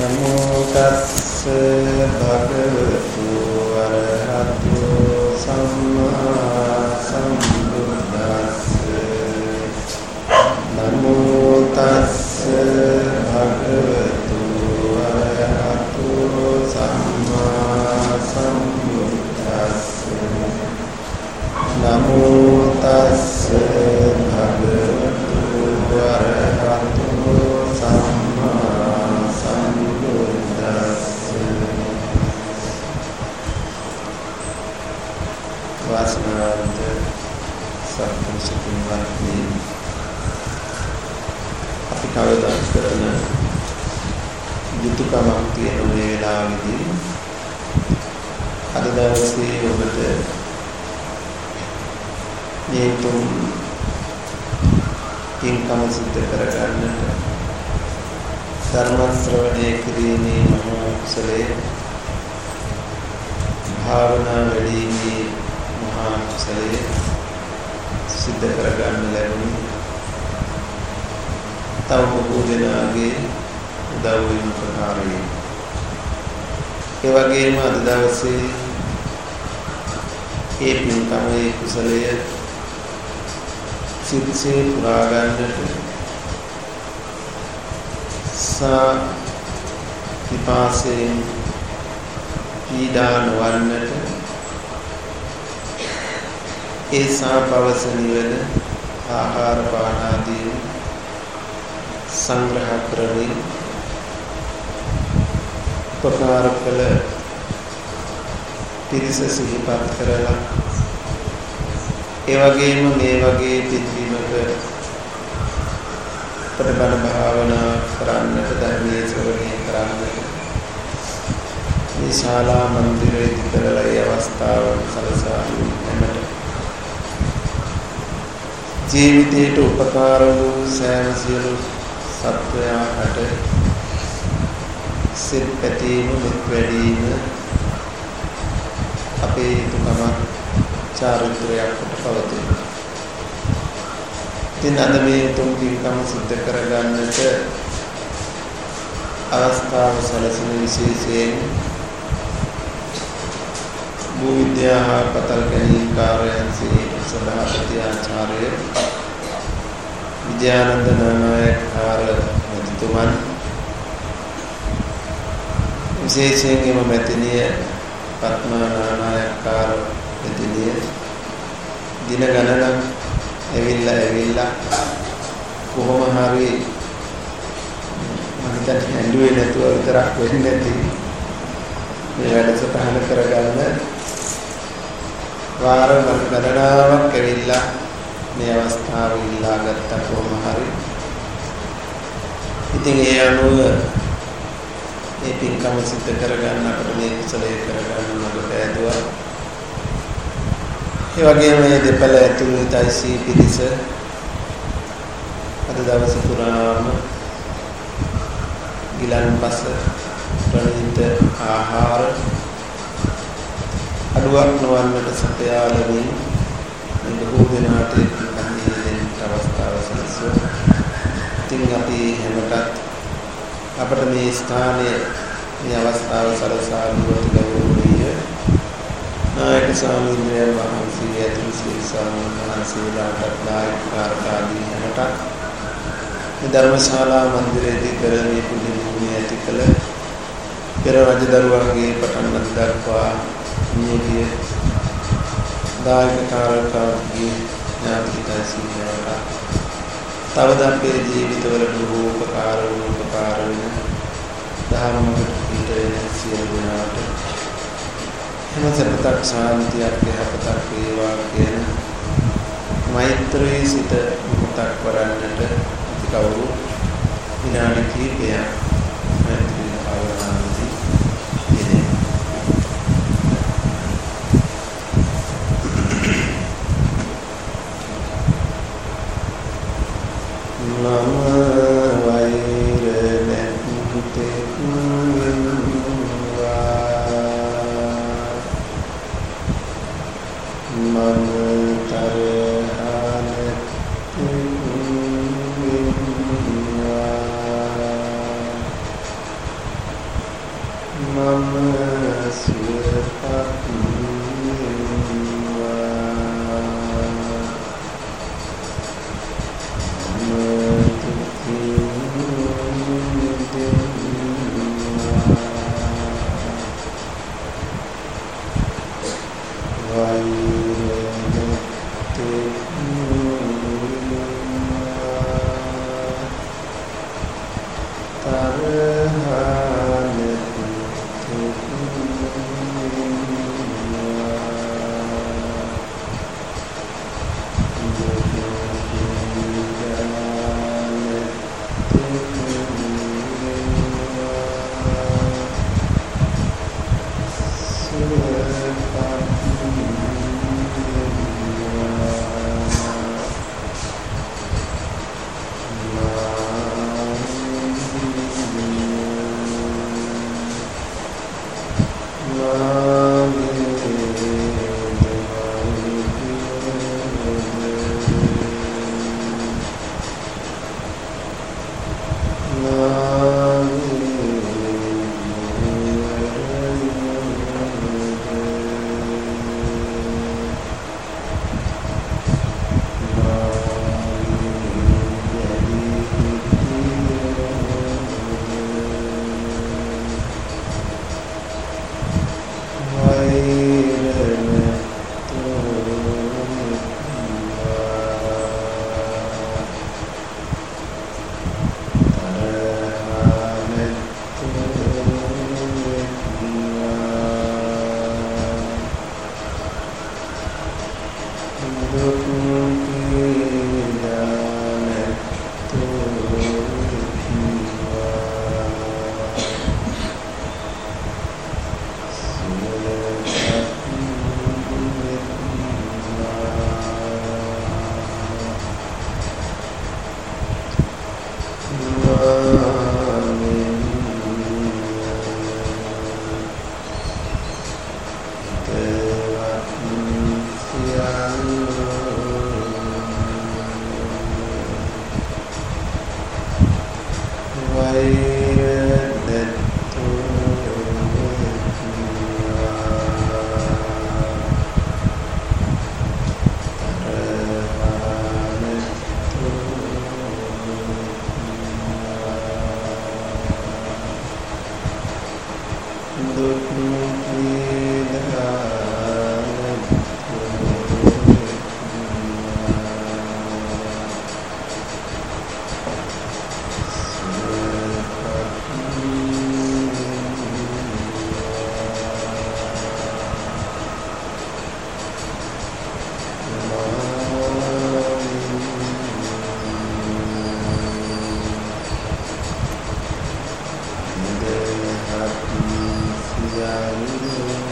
නමෝ තස්ස භගවතු වරහතු සම්මා සම්බුද්දස්ස නමෝ තස්ස භගවතු වරහතු සම්මා සම්බුද්දස්ස නමෝ තස්ස භගවතු වරහතු සම්මා සම්බුද්දස්ස වාසනාවන්ත සත්පුරුෂයන් වහන්සේ අපි කවදාත් කරන යුතුයකමක් තියෙන මේ වෙලාවේදී අද දවසේ ඔබට මේ තුන් පින්කම සිද්ධ කරගන්නට ධර්ම ශ්‍රවණය කිරීමේ මහා කුසලයේ භාවනා වැඩිීමේ මහා කුසලයේ සිද්ධ කරගන්න ලැබුණේ තව බොහෝ දෙනාගේ උදව් වෙන ප්‍රකාරයෙන්. ඒ වගේම අද දවසේ මේ පින්කමේ කුසලය සිද්සේ පුරා ගන්නට විපාසයෙන් පීඩා නොවන්නට ඒ සාපවස නිවන ආහාර පාන ආදී සංග්‍රහ කරමින් උපකාර කළ පිරිස සිහිපත් කරලා ඒ වගේම මේ වගේ පිළිවිමක ප්‍රබල භාවනා කරන්නට ධර්මයේ ශ්‍රවණය කරන්නට මේ ශාලා මන්දිරයේ ඉතරලා ඒ අවස්ථාව සලසා දෙන්නට ජීවිතයට උපකාර වූ සෑම සියලු සත්වයාට සිත් පැතීම මෙත් වැඩීම අපේ යුතුයකමක් චාරිත්‍රයක් කොට පවතී. ඉතින් අද මේ තුන් පින්කම සිද්ධ කරගන්නට අවස්ථාව සැලසෙන විශේෂයෙන් භූ විද්‍යා පතල් ගැනීම් කාර්යයන්සේ සභාපති ආචාර්ය විද්‍යානන්ද නානායක මැතිතුමන් විශේෂයෙන් එම මැතිනිය පත්මා නානායක මැතිනිය දින ගණනක් ඇවිල්ලා කොහොම හරි මම හිතන්නේ ඇඬුවේ නැතුව විතරක් වෙන්නේ නැති මේ වැඩසටහන කරගන්න වාර ගණනාවක් ඇවිල්ලා මේ අවස්ථාව ඉල්ලා ගත්ත කොහොම හරි ඉතින් ඒ අනුව මේ පින්කම සිද්ධ කරගන්න අපිට මේ කුසලයේ කරගන්න මඟට ඇදුවා. ඒ වගේම මේ දෙපළ ඇතුළු තයිසී පිරිස අද දවස පුරාම ගිලන්පස ප්‍රණීත ආහාර අඩුවක් නොවන්නට සපයාලමින් මේ බොහෝ දෙනාට පින්කම් දෙන්න අවස්ථාව සැලසුවා. ඉතින් අපි හැමතත් අපට මේ ස්ථානයේ මේ අවස්ථාව සලසා දුන්නට ගෞරවණීය නායක ස්වාමීන් වහන්සේ ඇතුළු සියලු ස්වාමීන් වහන්සේලාට නායකාරකාදී හැමතත් මේ ධර්මශාලා මන්දිරයේදී කරන්නේ පුණ්‍ය භූමිය ඇති කළ පෙර රජදරුවන්ගේ පටන් දක්වා නියගිය දායකකාරකාදී ඥාතිකයි සිහිනවට තවද අපේ ජීවිතවල බොහෝ උපකාර වෙන ධර්මකට පිටේ සියලු දෙනාට හැම සැපතක් ශාන්තියක් යහපතක් වේවා කියන මෛත්‍රී සිත මුක්තක් වරන්නට කවුරු විනාඩි කිහිපයක් මෛත්‍රී භාවනාවේදී යෙදෙන්න. නම වෛර නැත්තේ මම තරහන Yeah.